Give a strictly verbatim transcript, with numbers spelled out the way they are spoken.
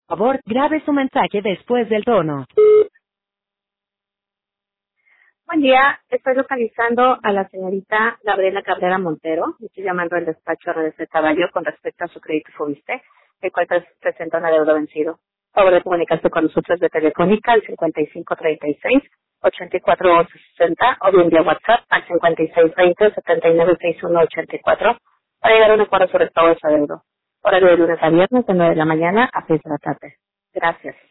Por favor, grabe su mensaje después del tono. Buen día, estoy localizando a la señorita Gabriela Cabrera Montero. Estoy llamando al despacho R D C Caballo con respecto a su crédito Fobiste, el cual pres- presenta un adeudo vencido. Favor de comunicarse con nosotros de Telefónica al cincuenta y cinco treinta y seis, ochenta y cuatro once sesenta o bien vía WhatsApp al cincuenta y seis veinte, setenta y nueve sesenta y uno ochenta y cuatro para llegar a un acuerdo sobre el pago de su adeudo. Horario de lunes a viernes de nueve de la mañana a seis de la tarde. Gracias.